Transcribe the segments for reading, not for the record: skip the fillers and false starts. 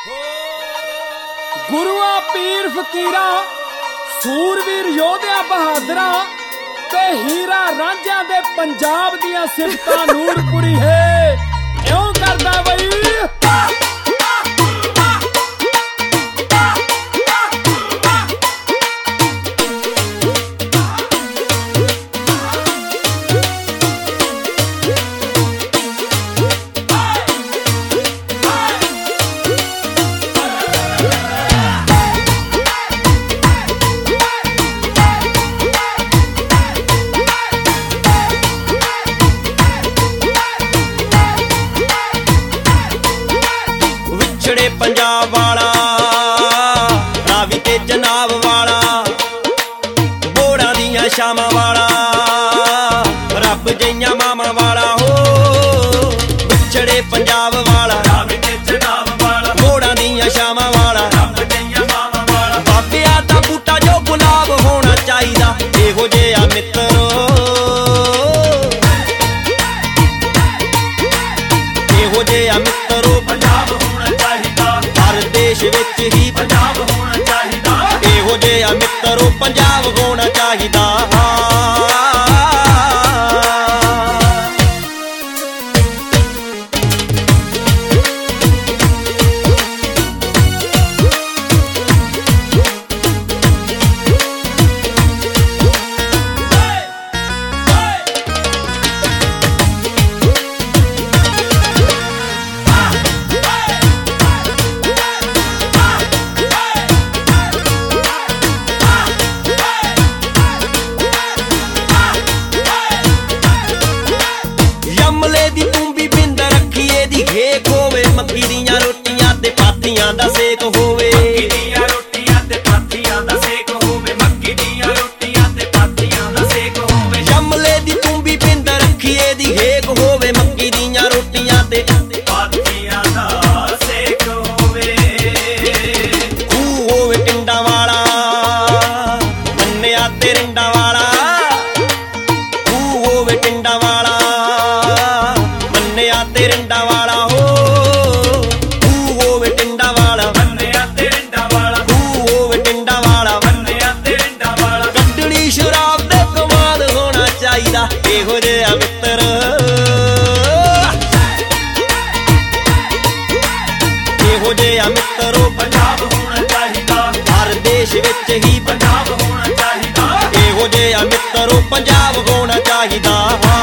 ਗੁਰੂਆਂ ਪੀਰ ਫਕੀਰਾਂ ਸੂਰਵੀਰ ਯੋਧਿਆਂ ਬਹਾਦਰਾਂ ਤੇ ਹੀਰਾ ਰਾਂਝਿਆਂ ਦੇ ਪੰਜਾਬ ਦੀਆਂ ਸਿਫਤਾਂ ਨੂਰਪੁਰੀ ਹੈ ਇਉਂ ਕਰਦਾ ਬਈ। पंजाब वाला रावी ते जनाब वाला बोड़ा दियां शामां वाला रब जइयां मामा वाला हो विछड़े पंजाब वाला रावी ते जनाब वाला बोड़ा दियां शामां वाला रब जइयां मामा वाला बाबिया दा बूटा जो गुलाब होना चाहिदा इहो जिहा मित्रो इहो जिहा मित्रो पंजाब देश विच ही पंजाब होना चाहिदा इहो जिहा मित्रो पंजाब होना चाहिदा। घेक होवे मक्की दियां रोटियां ते पाथियां दा सेक होवे मक्की दियां रोटियां ते पाथियां दा सेक होवे मक्की दियां रोटियां ते पाथियां दा सेक होवे जमले दी तुम्बी पिंड रखिए दी घेक होवे मक्की दियां रोटियां ते पाथियां दा सेक होवे खूह होवे टिंडा वाला मन्निया ते रिंडा वाला खूह होवे टिंडा वाला मन्निया ते रिंडा वाला इहो जिहा मित्रो इहो जिहा मित्रो पंजाब होना चाहिदा हर देश विच ही पंजाब होना चाहिदा इहो जिहा मित्रो पंजाब होना चाहिदा।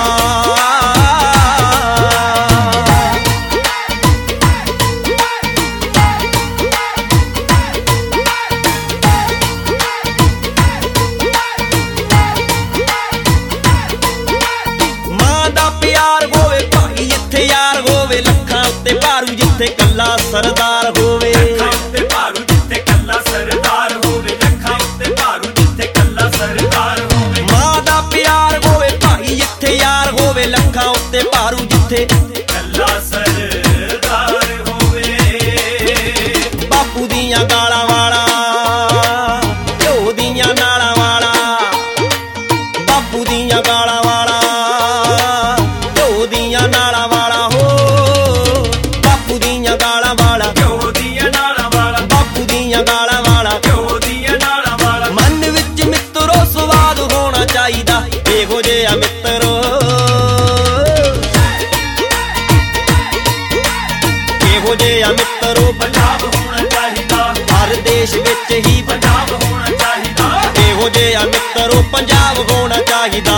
भारू जिथे कल्ला सरदार होवे भारू जिथे कल्ला सरदार होवे लखा उत्ते भारू जिथे कल्ला सरदार होवे मां दा प्यार होवे भाई जिथे यार होवे लखा उत्ते भारू जिथे कल्ला सरदार होवे बापू दियां गालां वाला घ्यो दियां नालां वाला बापू दियां गालां वाला घ्यो दियां नालां वाला इहो जिहा मित्रो इहो जिहा मित्रो पंजाब होना चाहिदा हर देश विच ही पंजाब होना चाहिदा इहो जिहा मित्रो पंजाब होना चाहिदा।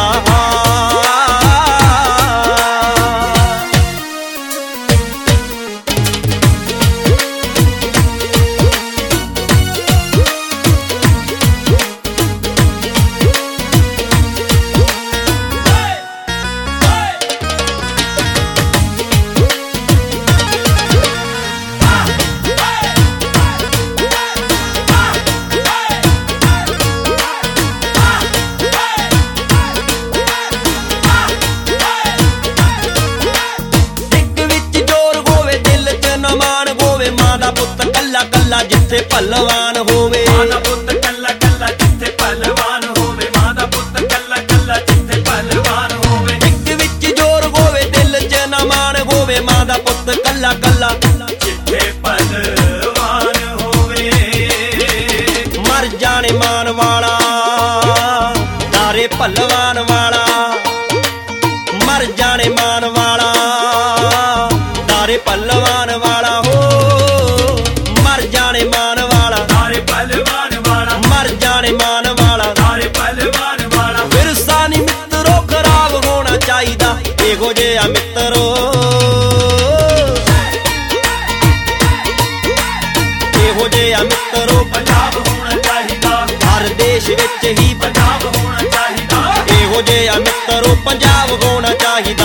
कल्ला जिथे पहलवान होवे मां दा पुत्त कल्ला कल्ला जिथे पहलवान होवे मां दा पुत्त कल्ला कल्ला जिथे पहलवान होवे इक विच जोर होवे दिल च ना मान होवे मां दा पुत्त कल्ला कल्ला जिथे पहलवान ਸਾਰੇ ਪੱਲਵਾਨ ਵਾਲਾ ਹੋ ਮਰ ਜਾਣੇ ਮਾਨ ਵਾਲਾ, ਸਾਰੇ ਪਹਿਲਵਾਨ ਵਾਲਾ ਮਰ ਜਾਣੇ ਮਾਨ ਵਾਲਾ, ਸਾਰੇ ਪਹਿਲਵਾਨ ਵਾਲਾ। ਵਿਰਸਾ ਨੀ ਮਿੱਤਰੋ ਖਰਾਬ ਹੋਣਾ ਚਾਹੀਦਾ, ਇਹੋ ਜਿਹਾ ਮਿੱਤਰੋ ਇਹੋ ਜਿਹਾ ਮਿੱਤਰੋ ਪੰਜਾਬ ਹੋਣਾ ਚਾਹੀਦਾ, ਹਰ ਦੇਸ਼ ਵਿੱਚ ਹੀ ਪੰਜਾਬ ਹੋਣਾ ਚਾਹੀਦਾ, ਇਹੋ ਜਿਹਾ ਮਿੱਤਰੋ ਪੰਜਾਬ ਹੋਣਾ ਚਾਹੀਦਾ।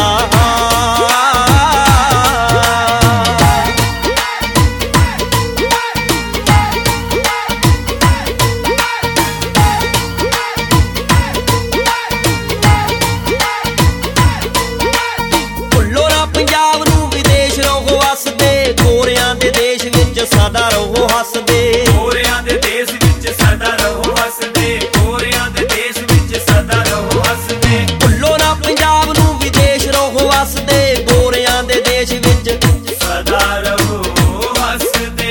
ਭੁੱਲੋ ਨਾ ਪੰਜਾਬ ਨੂੰ ਵਿਦੇਸ਼ ਰਹੋ ਹੱਸਦੇ, ਗੋਰਿਆਂ ਦੇ ਦੇਸ਼ ਵਿੱਚ ਸਦਾ ਰਹੋ ਹੱਸਦੇ, ਗੋਰਿਆਂ ਦੇ ਦੇਸ਼ ਵਿੱਚ ਸਦਾ ਰਹੋ ਹੱਸਦੇ, ਗੋਰਿਆਂ ਦੇ ਦੇਸ਼ ਵਿੱਚ ਸਦਾ ਰਹੋ ਹੱਸਦੇ। ਭੁੱਲੋ ਨਾ ਪੰਜਾਬ ਨੂੰ ਵਿਦੇਸ਼ ਰਹੋ ਹੱਸਦੇ, ਗੋਰਿਆਂ ਦੇ ਦੇਸ਼ ਵਿੱਚ ਸਦਾ ਰਹੋ ਹੱਸਦੇ।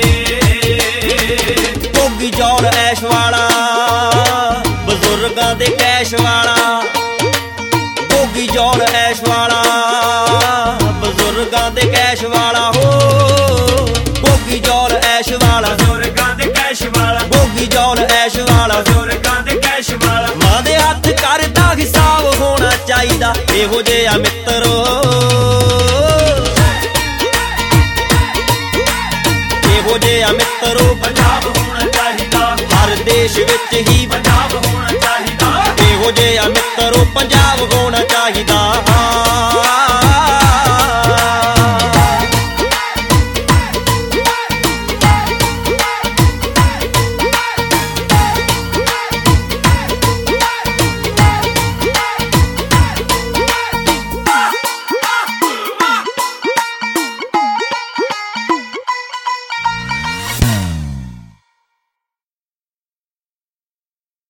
ਭੋਗੀ ਜੌਲ ਐਸ਼ ਵਾਲਾ, ਬਜ਼ੁਰਗਾਂ ਦੇ ਕੈਸ਼ ਵਾਲਾ, ਭੋਗੀ ਜੌਲ ਐਸ਼ ਵਾਲਾ, ਬਜ਼ੁਰਗਾਂ ਦੇ ਕੈਸ਼ ਵਾਲਾ ਹੋ ਭੋਗੀ ਜੌਲ ਐਸ਼ ਵਾਲਾ, ਬਜ਼ੁਰਗਾਂ ਦੇ ਕੈਸ਼ ਵਾਲਾ, ਭੋਗੀ ਜੌਲ ਐਸ਼ ਵਾਲਾ, ਬਜ਼ੁਰਗਾਂ ਦੇ ਕੈਸ਼ ਵਾਲਾ। ਮਾਂ ਦੇ ਹੱਥ ਕਰਦਾ ਹਿਸਾਬ ਹੋਣਾ ਚਾਹੀਦਾ, ਇਹੋ ਜਿਹਾ ਮਿੱਤਰੋ ਇਹੋ ਜਿਹਾ ਮਿੱਤਰੋ ਪੰਜਾਬ ਹੋਣਾ ਚਾਹੀਦਾ, ਹਰ ਦੇਸ਼ ਵਿੱਚ ਹੀ ਪੰਜਾਬ ਹੋਣਾ ਚਾਹੀਦਾ, ਇਹੋ ਜਿਹਾ